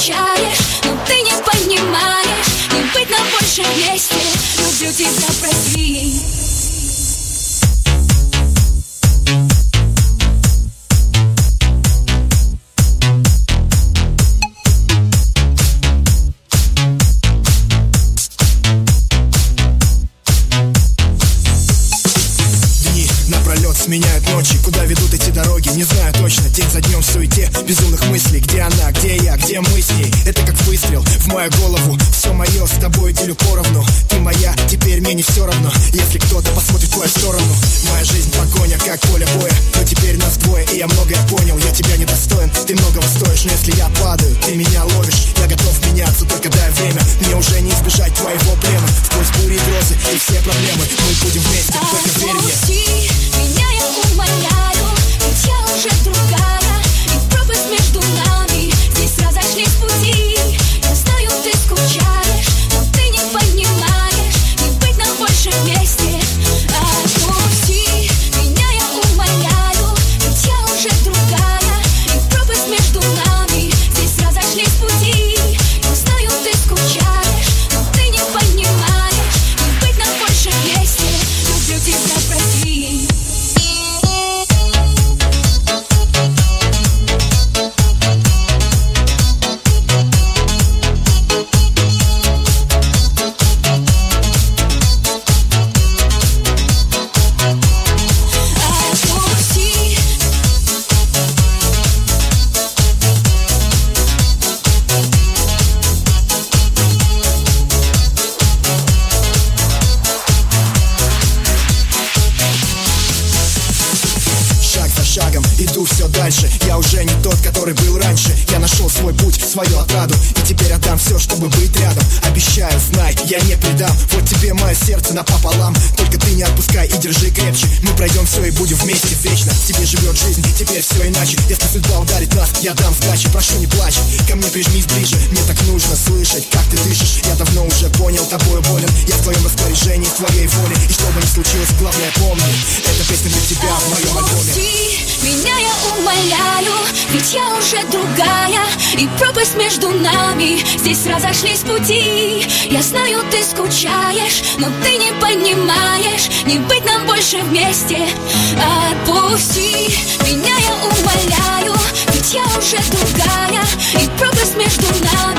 скучаешь, но ты не понимаешь, не быть нам больше вместе. Люблю тебя, прости. Сменяют ночи, куда ведут эти дороги, не знаю точно. День за днем в суете безумных мыслей. Где она, где я, где мы с ней? Это как выстрел в мою голову. Все мое, с тобой делю поровну. Ты моя, теперь мне не все равно, если кто-то посмотрит в твою сторону. Моя жизнь погоня, как поле боя, но теперь нас двое, и я многое понял. Я тебя недостоин, ты многого стоишь, но если я падаю, ты меня ловишь. Я готов меняться, только дай время. Мне уже не избежать твоего плена. Сквозь бури и грозы и все проблемы мы будем вместе, только верь мне. Меня я умоляю, ведь я уже другая, и пропасть между нами, здесь разошлись пути. Я знаю, ты скучаешь, но ты не понимаешь, не быть нам больше вместе. Отпусти, меня я умоляю, ведь я уже другая, и пропасть между нами, здесь разошлись пути. Я знаю, ты скучаешь, но ты не понимаешь, не быть нам больше вместе. Люблю тебя, прости. Шагом иду все дальше. Я уже не тот, который был раньше. Я нашел свой путь, свою отраду, и теперь отдам все, чтобы быть рядом. Обещаю, знай, я не предам. Вот тебе мое сердце напополам. Только ты не отпускай и держи крепче. Мы пройдем все и будем вместе вечно. Тебе живет жизнь, теперь все иначе. Если судьба ударит нас, я дам сдачи. Прошу, не плачь, ко мне прижмись ближе. Мне так нужно слышать, как ты дышишь. Я давно уже понял, тобою болен. Я в твоем распоряжении, в твоей воле. И что бы ни случилось, главное помни, эта песня для тебя в моем альбоме. Меня я умоляю, ведь я уже другая, и пропасть между нами, здесь разошлись пути. Я знаю, ты скучаешь, но ты не понимаешь, не быть нам больше вместе. Отпусти, меня я умоляю, ведь я уже другая, и пропасть между нами.